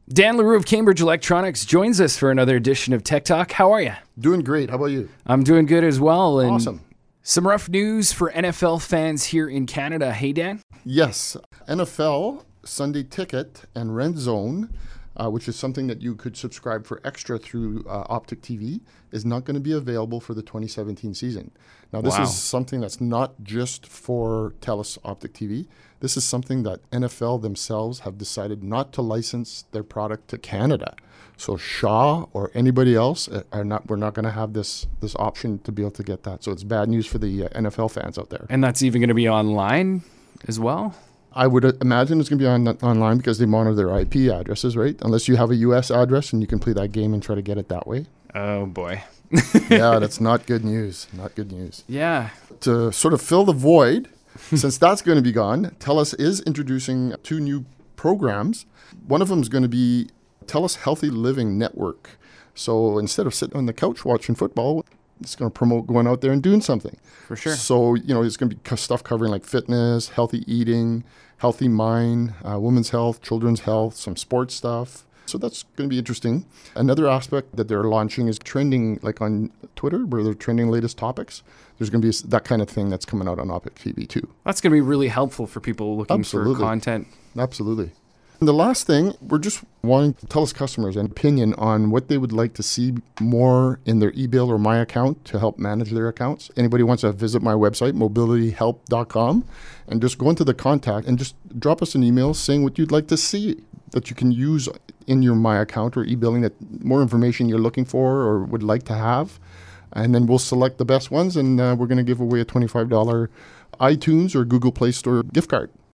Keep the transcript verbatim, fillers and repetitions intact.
Dan LaRue of Cambridge Electronics joins us for another edition of Tech Talk. How are you? Doing great. How about you? I'm doing good as well. And awesome. Some rough news for N F L fans here in Canada. Hey, Dan? Yes. N F L Sunday Ticket and Red Zone, uh, which is something that you could subscribe for extra through uh, Optic T V, is not going to be available for the twenty seventeen season. Now, this Wow. is something that's not just for TELUS Optic T V. This is something that N F L themselves have decided not to license their product to Canada. So Shaw or anybody else are not. We're not going to have this this option to be able to get that. So it's bad news for the uh, N F L fans out there. And that's even going to be online as well? I would imagine it's going to be on online because they monitor their I P addresses, right? Unless you have a U S address and you can play that game and try to get it that way. Oh, boy. Yeah, that's not good news. Not good news. Yeah. To sort of fill the void, since that's going to be gone, TELUS is introducing two new programs. One of them is going to be TELUS Healthy Living Network. So instead of sitting on the couch watching football, it's going to promote going out there and doing something. For sure. So, you know, it's going to be stuff covering like fitness, healthy eating, healthy mind, uh, women's health, children's health, some sports stuff. So that's going to be interesting. Another aspect that they're launching is trending, like on Twitter, where they're trending latest topics. There's going to be that kind of thing that's coming out on Optic T V too. That's going to be really helpful for people looking Absolutely. for content. Absolutely. And the last thing, we're just wanting to tell us customers an opinion on what they would like to see more in their e-bill or My Account to help manage their accounts. Anybody wants to visit my website, mobility help dot com, and just go into the contact and just drop us an email saying what you'd like to see that you can use in your My Account or e-billing, that more information you're looking for or would like to have. And then we'll select the best ones, and uh, we're going to give away a twenty-five dollars iTunes or Google Play Store gift card.